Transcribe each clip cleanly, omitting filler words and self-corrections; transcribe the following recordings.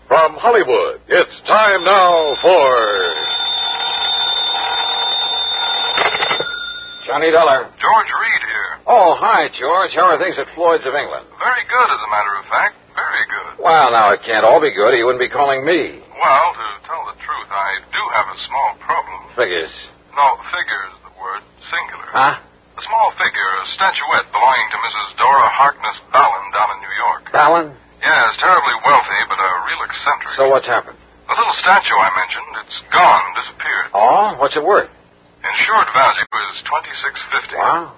From Hollywood, it's time now for... Johnny Dollar. George Reed here. Oh, hi, George. How are things at Floyd's of England? Very good, as a matter of fact. Very good. Well, now, it can't all be good, or you wouldn't be calling me. Well, to tell the truth, I do have a small problem. Figures. No, figure is the word, singular. Huh? A small figure, a statuette belonging to Mrs. Dora Harkness Ballin down in New York. Ballin? Yes, terribly wealthy, but a real eccentric. So what's happened? The little statue I mentioned, it's gone, disappeared. Oh? What's it worth? Insured value is $26.50. Wow.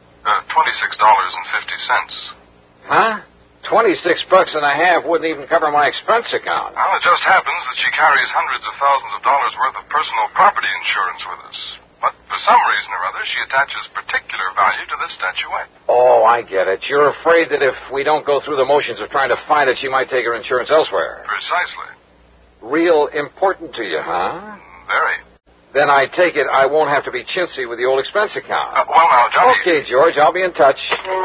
$26.50. Huh? $26.50 wouldn't even cover my expense account. Well, it just happens that she carries hundreds of thousands of dollars worth of personal property insurance with us. But for some reason or other, she attaches particular value to this statuette. Oh, I get it. You're afraid that if we don't go through the motions of trying to find it, she might take her insurance elsewhere. Precisely. Real important to you, huh? Very. Then I take it I won't have to be chintzy with the old expense account. Well, now, Johnny... Okay, George, I'll be in touch.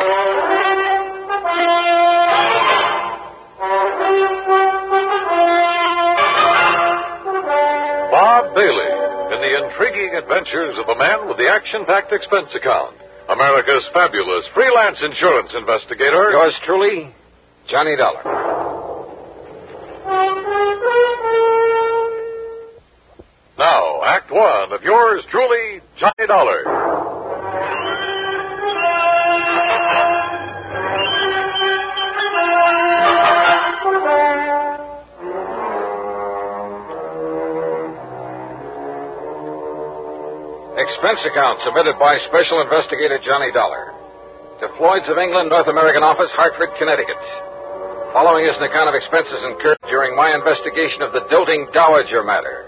Bob Bailey in the intriguing adventures of a man with the action-packed expense account. America's fabulous freelance insurance investigator. Yours truly, Johnny Dollar. Now, Act One of yours truly, Johnny Dollar. Expense account submitted by Special Investigator Johnny Dollar to Floyd's of England, North American Office, Hartford, Connecticut. Following is an account of expenses incurred during my investigation of the doting dowager matter.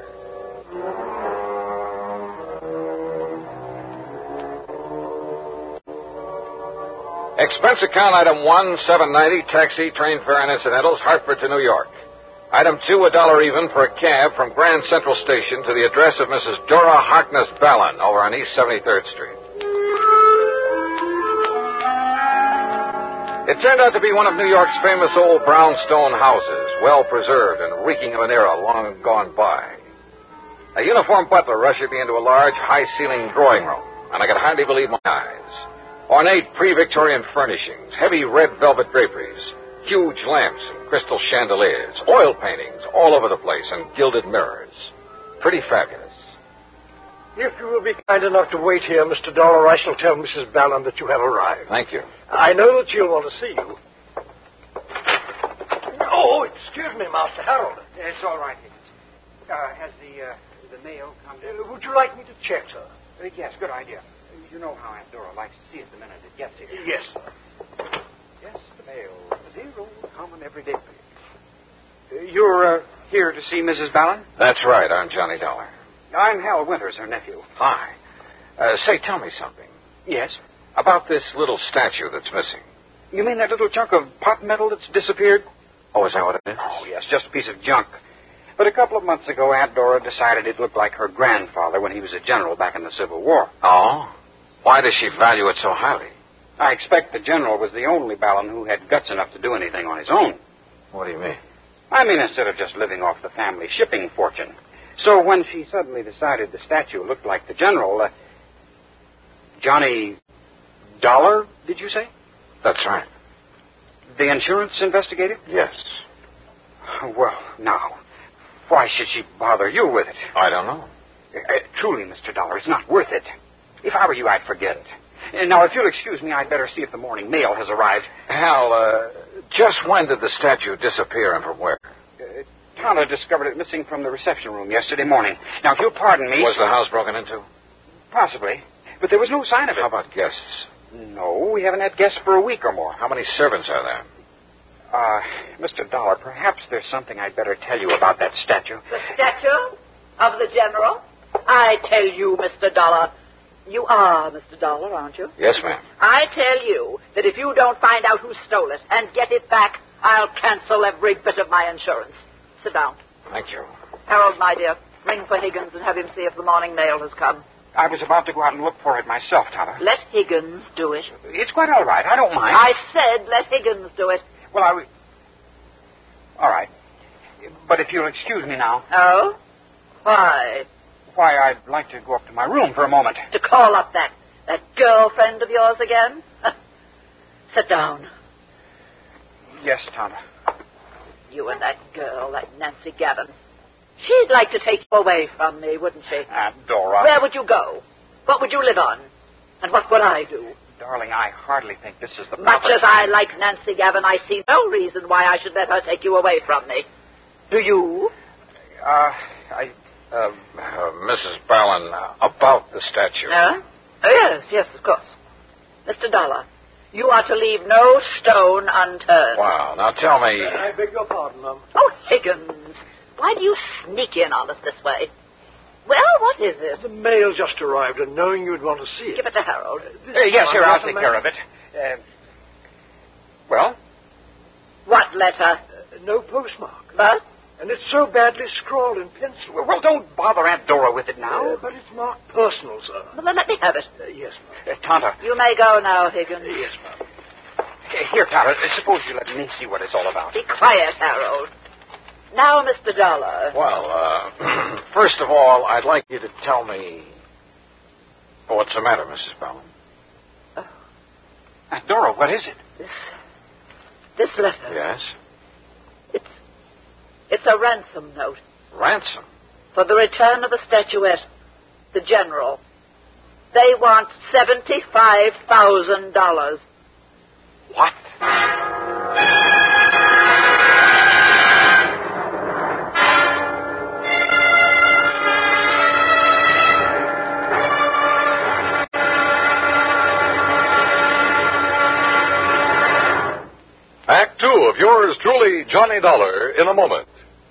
Expense account item 1, $7.90, taxi, train fare, and incidentals, Hartford to New York. Item 2, $1 even for a cab from Grand Central Station to the address of Mrs. Dora Harkness Ballin over on East 73rd Street. It turned out to be one of New York's famous old brownstone houses, well preserved and reeking of an era long gone by. A uniformed butler ushered me into a large, high-ceilinged drawing room, and I could hardly believe my eyes. Ornate pre-Victorian furnishings, heavy red velvet draperies, huge lamps and crystal chandeliers, oil paintings all over the place, and gilded mirrors. Pretty fabulous. If you will be kind enough to wait here, Mr. Dollar, I shall tell Mrs. Ballin that you have arrived. Thank you. I know that she'll want to see you. Oh, excuse me, Master Harold. It's all right, Higgins. Has the mail come in? Would you like me to check, sir? Yes, good idea. You know how Aunt Dora likes to see it the minute it gets here. Yes, sir. Yes, the mail. 0 common everyday page. You're here to see Mrs. Ballin? That's right. I'm Johnny Dollar. I'm Hal Winters, her nephew. Hi. Say, tell me something. Yes? About this little statue that's missing. You mean that little chunk of pot metal that's disappeared? Oh, is that what it is? Oh, yes, just a piece of junk. But a couple of months ago, Aunt Dora decided it looked like her grandfather when he was a general back in the Civil War. Oh? Why does she value it so highly? I expect the general was the only Ballin who had guts enough to do anything on his own. What do you mean? I mean, instead of just living off the family shipping fortune. So when she suddenly decided the statue looked like the general, Johnny Dollar, did you say? That's right. The insurance investigator? Yes. Well, now, why should she bother you with it? I don't know. Truly, Mr. Dollar, it's not worth it. If I were you, I'd forget it. Now, if you'll excuse me, I'd better see if the morning mail has arrived. Hal, just when did the statue disappear and from where? Tana discovered it missing from the reception room yesterday morning. Now, if you'll pardon me... Was the house broken into? Possibly. But there was no sign of it. How about guests? No, we haven't had guests for a week or more. How many servants are there? Mr. Dollar, perhaps there's something I'd better tell you about that statue. The statue of the general? I tell you, Mr. Dollar. You are Mr. Dollar, aren't you? Yes, ma'am. I tell you that if you don't find out who stole it and get it back, I'll cancel every bit of my insurance. Sit down. Thank you. Harold, my dear, ring for Higgins and have him see if the morning mail has come. I was about to go out and look for it myself, Tana. Let Higgins do it. It's quite all right. I don't mind. I said let Higgins do it. Well, all right. But if you'll excuse me now. Oh? Why? Why, I'd like to go up to my room for a moment. To call up that girlfriend of yours again? Sit down. Yes, Tonto. You and that girl, that Nancy Gavin. She'd like to take you away from me, wouldn't she? Aunt Dora. Where would you go? What would you live on? And what would I do? Darling, I hardly think this is the Much proper as I like Nancy Gavin, I see no reason why I should let her take you away from me. Do you? Mrs. Ballin, about the statue. Huh? Oh, yes, of course. Mr. Dollar, you are to leave no stone unturned. Wow, now tell me... I beg your pardon, ma'am. Oh, Higgins, why do you sneak in on us this way? Well, what is it? The mail just arrived, and knowing you'd want to see it. Give it to Harold. Yes, here, I'll take care of it. Well? What letter? No postmark. But? And it's so badly scrawled in pencil. Well, don't bother Aunt Dora with it now. But it's marked personal, sir. Well, then let me have it. Yes, ma'am. Tonto. You may go now, Higgins. Yes, ma'am. Here, Tonto, suppose you let me see what it's all about. Be quiet, Harold. Now, Mr. Dollar. Well, first of all, I'd like you to tell me... what's the matter, Mrs. Ballin? Oh. Aunt Dora, what is it? This letter. Yes? It's a ransom note. Ransom? For the return of the statuette. The general. They want $75,000. What? Act 2 of yours truly, Johnny Dollar, in a moment.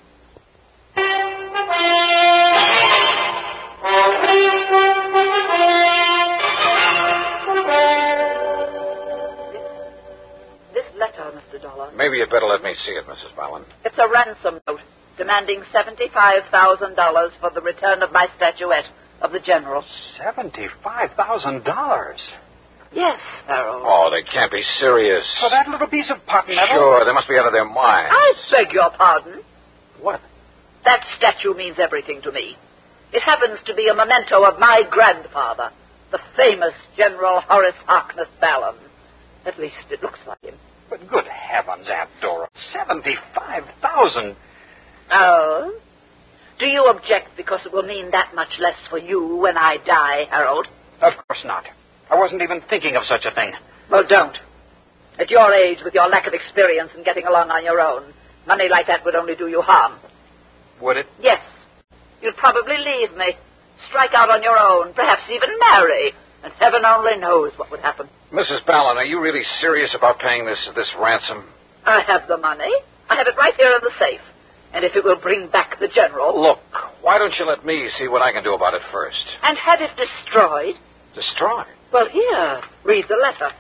This letter, Mr. Dollar. Maybe you'd better let me see it, Mrs. Ballin. It's a ransom note demanding $75,000 for the return of my statuette of the general. $75,000? Yes, Harold. Oh, they can't be serious. For that little piece of pot metal? Sure, they must be out of their minds. I beg your pardon. What? That statue means everything to me. It happens to be a memento of my grandfather, the famous General Horace Harkness Ballin. At least it looks like him. But good heavens, Aunt Dora. $75,000? Oh? Do you object because it will mean that much less for you when I die, Harold? Of course not. I wasn't even thinking of such a thing. Well, don't. At your age, with your lack of experience in getting along on your own, money like that would only do you harm. Would it? Yes. You'd probably leave me, strike out on your own, perhaps even marry, and heaven only knows what would happen. Mrs. Ballin, are you really serious about paying this ransom? I have the money. I have it right here in the safe. And if it will bring back the general... Look, why don't you let me see what I can do about it first? And have it destroyed? Destroyed? Well, here, read the letter.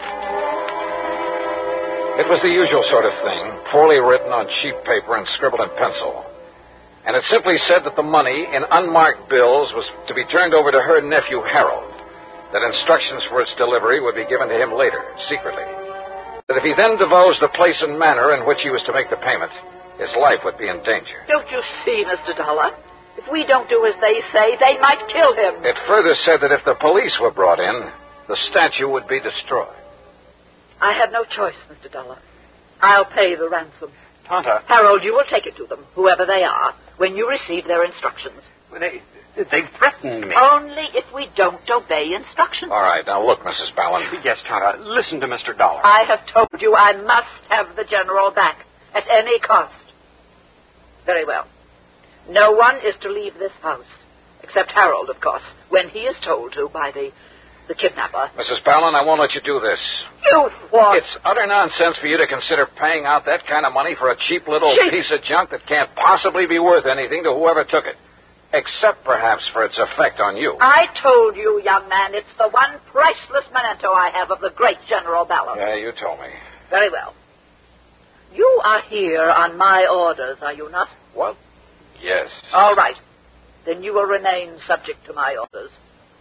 It was the usual sort of thing, poorly written on cheap paper and scribbled in pencil. And it simply said that the money in unmarked bills was to be turned over to her nephew, Harold, that instructions for its delivery would be given to him later, secretly. That if he then divulged the place and manner in which he was to make the payment, his life would be in danger. Don't you see, Mr. Dollar? If we don't do as they say, they might kill him. It further said that if the police were brought in, the statue would be destroyed. I have no choice, Mr. Dollar. I'll pay the ransom. Tonto. Harold, you will take it to them, whoever they are, when you receive their instructions. They threatened me. Only if we don't obey instructions. All right, now look, Mrs. Ballin. Yes, Tonto. Listen to Mr. Dollar. I have told you I must have the general back at any cost. Very well. No one is to leave this house, except Harold, of course, when he is told to by the kidnapper. Mrs. Ballin, I won't let you do this. You what? It's utter nonsense for you to consider paying out that kind of money for a cheap little piece of junk that can't possibly be worth anything to whoever took it, except perhaps for its effect on you. I told you, young man, it's the one priceless memento I have of the great General Ballin. Yeah, you told me. Very well. You are here on my orders, are you not? What? Yes. All right. Then you will remain subject to my orders.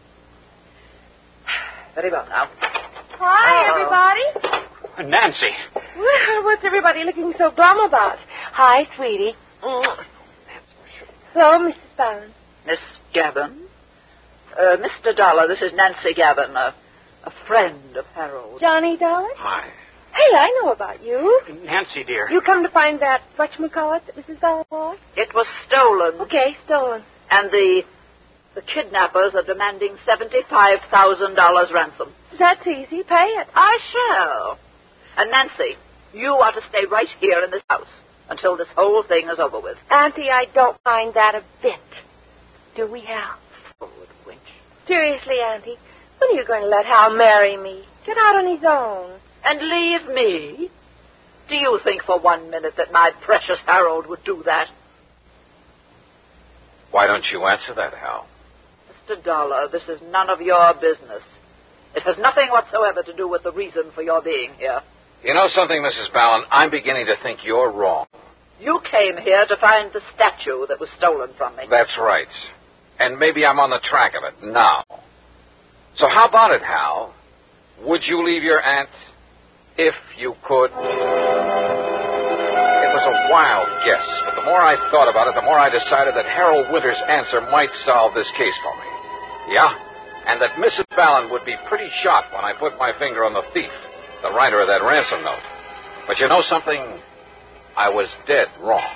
Very well now. Hi, everybody. Nancy. Well, what's everybody looking so glum about? Hi, sweetie. Hello, Mrs. Fallon. Miss Gavin? Mr. Dollar, this is Nancy Gavin, a friend of Harold. Johnny, darling? Hi. Hey, I know about you. Nancy, dear. You come to find that whatchamacallit that Mrs. Fallon lost? It was stolen. Okay, stolen. And the kidnappers are demanding $75,000 ransom. That's easy. Pay it. I shall. And Nancy, you are to stay right here in this house until this whole thing is over with. Auntie, I don't mind that a bit. Do we, Hal? Forward, wench. Seriously, Auntie, when are you going to let Hal marry me? Get out on his own. And leave me? Do you think for 1 minute that my precious Harold would do that? Why don't you answer that, Hal? Mr. Dollar, this is none of your business. It has nothing whatsoever to do with the reason for your being here. You know something, Mrs. Ballon? I'm beginning to think you're wrong. You came here to find the statue that was stolen from me. That's right. And maybe I'm on the track of it now. So how about it, Hal? Would you leave your aunt if you could? It was a wild guess, but the more I thought about it, the more I decided that Harold Winter's answer might solve this case for me. Yeah? And that Mrs. Ballon would be pretty shocked when I put my finger on the thief, the writer of that ransom note. But you know something? I was dead wrong.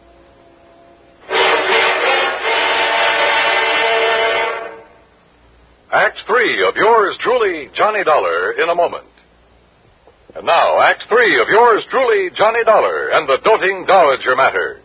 Act 3 of yours truly, Johnny Dollar, in a moment. And now, Act 3 of yours truly, Johnny Dollar, and the doting Dowager Matter.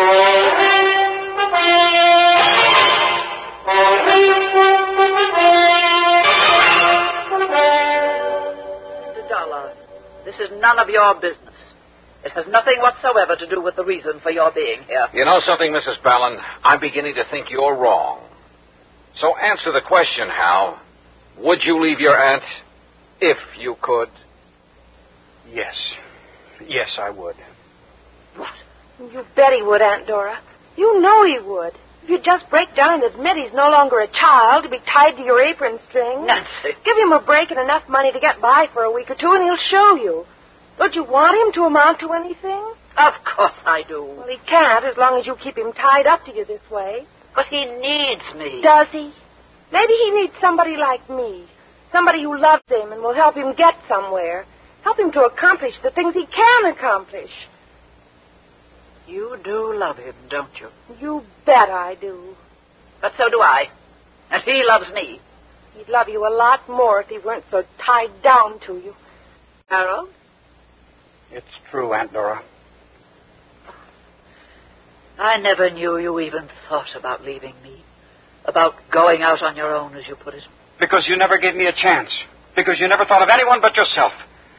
Mr. Dollar, this is none of your business. It has nothing whatsoever to do with the reason for your being here. You know something, Mrs. Ballon? I'm beginning to think you're wrong. So answer the question, Hal. Would you leave your aunt if you could? Yes. Yes, I would. What? You bet he would, Aunt Dora. You know he would. If you'd just break down and admit he's no longer a child to be tied to your apron string. Nancy. Give him a break and enough money to get by for a week or two, and he'll show you. Don't you want him to amount to anything? Of course I do. Well, he can't as long as you keep him tied up to you this way. But he needs me. Does he? Maybe he needs somebody like me. Somebody who loves him and will help him get somewhere. Help him to accomplish the things he can accomplish. You do love him, don't you? You bet I do. But so do I. And he loves me. He'd love you a lot more if he weren't so tied down to you. Harold? It's true, Aunt Dora. I never knew you even thought about leaving me. About going out on your own, as you put it. Because you never gave me a chance. Because you never thought of anyone but yourself.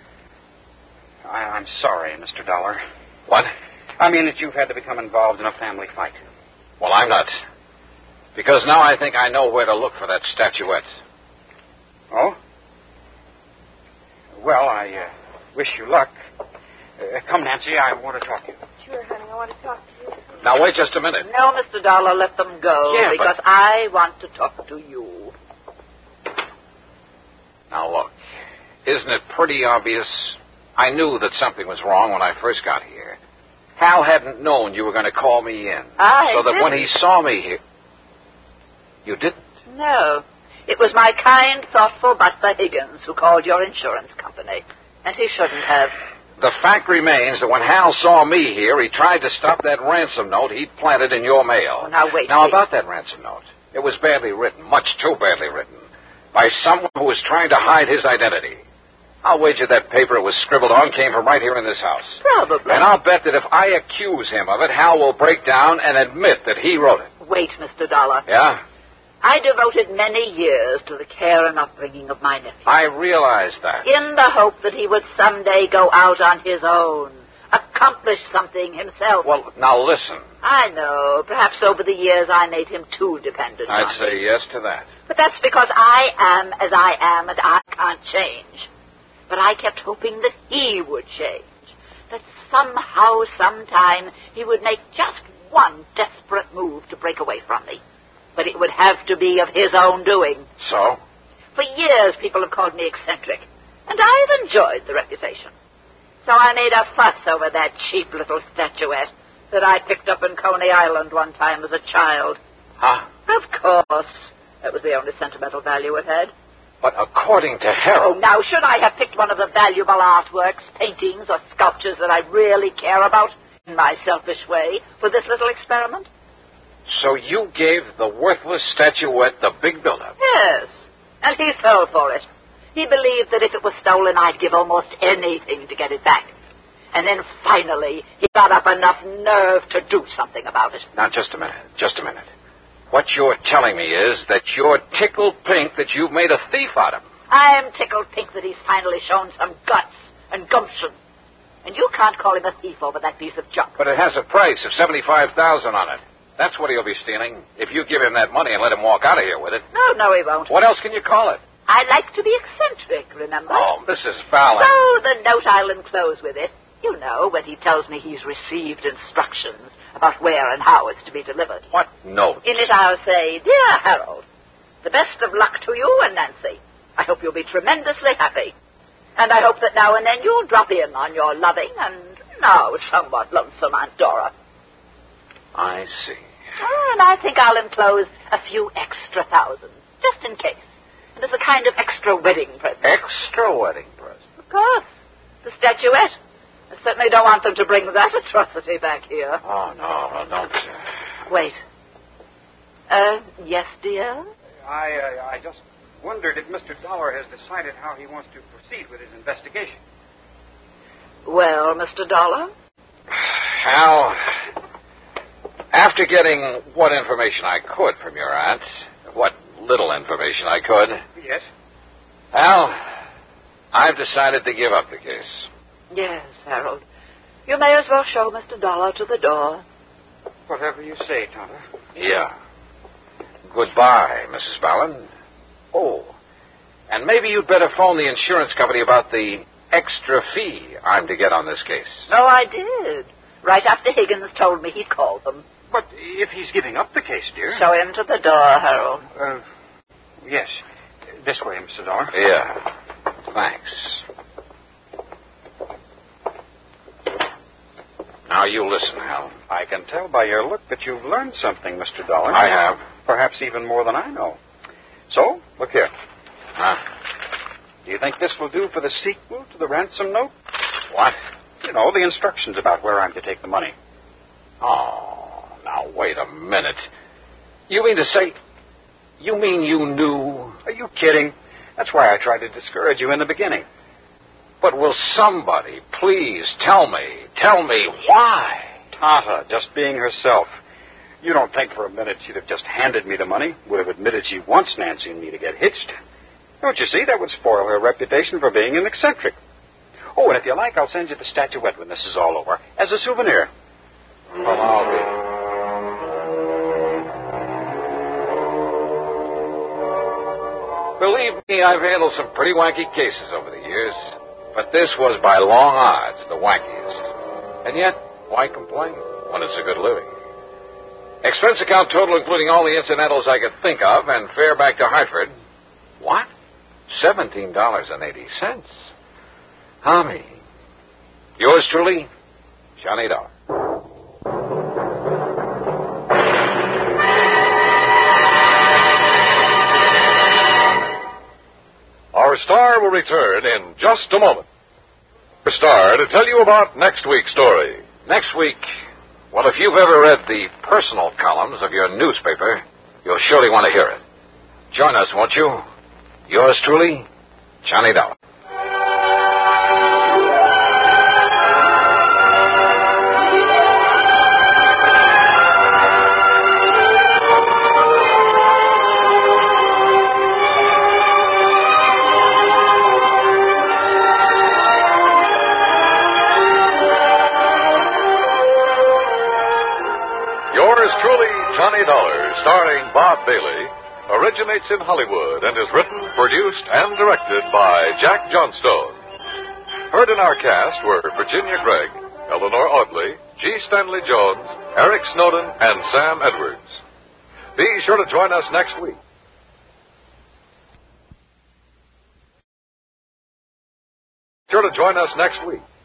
I'm sorry, Mr. Dollar. What? I mean that you've had to become involved in a family fight. Well, I'm not. Because now I think I know where to look for that statuette. Oh? Well, I wish you luck. Come, Nancy, I want to talk to you. Sure, honey, I want to talk to you. Now, wait just a minute. No, Mr. Dollar, let them go. Yeah, because but... I want to talk to you. Now, look. Isn't it pretty obvious? I knew that something was wrong when I first got here. Hal hadn't known you were going to call me in. So that when he saw me here... You didn't? No. It was my kind, thoughtful Buster Higgins who called your insurance company. And he shouldn't have. The fact remains that when Hal saw me here, he tried to stop that ransom note he'd planted in your mail. Oh, now, wait. Now, about that ransom note. It was badly written, much too badly written, by someone who was trying to hide his identity. I'll wager that paper it was scribbled on came from right here in this house. Probably. And I'll bet that if I accuse him of it, Hal will break down and admit that he wrote it. Wait, Mr. Dollar. Yeah? I devoted many years to the care and upbringing of my nephew. I realize that. In the hope that he would someday go out on his own, accomplish something himself. Well, now listen. I know. Perhaps over the years I made him too dependent on I'd say me. yes to that. But that's because I am as I am and I can't change. But I kept hoping that he would change. That somehow, sometime, he would make just one desperate move to break away from me. But it would have to be of his own doing. So? For years, people have called me eccentric. And I've enjoyed the reputation. So I made a fuss over that cheap little statuette. that I picked up in Coney Island one time as a child. Huh? Of course. That was the only sentimental value it had. But according to Oh, Harold... now, should I have picked one of the valuable artworks, paintings, or sculptures that I really care about, in my selfish way, for this little experiment? So you gave the worthless statuette the big build-up? Yes, and he fell for it. He believed that if it was stolen, I'd give almost anything to get it back. And then finally, he got up enough nerve to do something about it. Now, just a minute. What you're telling me is that you're tickled pink that you've made a thief out of him. I'm tickled pink that he's finally shown some guts and gumption. And you can't call him a thief over that piece of junk. But it has a price of $75,000 on it. That's what he'll be stealing, if you give him that money and let him walk out of here with it. No, he won't. What else can you call it? I like to be eccentric, remember? Oh, Mrs. Fallon. So the note I'll enclose with it, you know, when he tells me he's received instructions about where and how it's to be delivered. What note? In it I'll say, Dear Harold, the best of luck to you and Nancy. I hope you'll be tremendously happy. And I hope that now and then you'll drop in on your loving and now somewhat lonesome Aunt Dora. I see. And I think I'll enclose a few extra thousands, just in case. And as a kind of extra wedding present. Extra wedding present? Of course. The statuette. I certainly don't want them to bring that atrocity back here. Oh, no, don't. Wait. Yes, dear? I just wondered if Mr. Dollar has decided how he wants to proceed with his investigation. Well, Mr. Dollar? Hal, after getting what information I could from your aunt, what little information I could... Yes? Hal, I've decided to give up the case. Yes, Harold. You may as well show Mr. Dollar to the door. Whatever you say, Tonto. Yeah. Goodbye, Mrs. Fallon. Oh, and maybe you'd better phone the insurance company about the extra fee I'm to get on this case. Oh, I did. Right after Higgins told me he'd called them. But if he's giving up the case, dear... Show him to the door, Harold. Yes. This way, Mr. Dollar. Yeah. Thanks. Now, you listen, Hal. I can tell by your look that you've learned something, Mr. Dollar. I have. Perhaps even more than I know. So, look here. Huh? Do you think this will do for the sequel to the ransom note? What? You know, the instructions about where I'm to take the money. Oh, now, wait a minute. You mean to say... You mean you knew... Are you kidding? That's why I tried to discourage you in the beginning. But will somebody please tell me why? Tata, just being herself. You don't think for a minute she'd have just handed me the money, would have admitted she wants Nancy and me to get hitched. Don't you see? That would spoil her reputation for being an eccentric. Oh, and if you like, I'll send you the statuette when this is all over, as a souvenir. Well, I'll be... Believe me, I've handled some pretty wacky cases over the years. But this was by long odds the wackiest. And yet, why complain when it's a good living? Expense account total, including all the incidentals I could think of, and fare back to Hartford. What? $17.80. Tommy. Yours truly, Johnny Dollar. Our star will return in just a moment. Our star to tell you about next week's story. Next week, well, if you've ever read the personal columns of your newspaper, you'll surely want to hear it. Join us, won't you? Yours truly, Johnny Dollar. Johnny Dollar, starring Bob Bailey, originates in Hollywood and is written, produced, and directed by Jack Johnstone. Heard in our cast were Virginia Gregg, Eleanor Audley, G. Stanley Jones, Eric Snowden, and Sam Edwards. Be sure to join us next week. Sure to join us next week.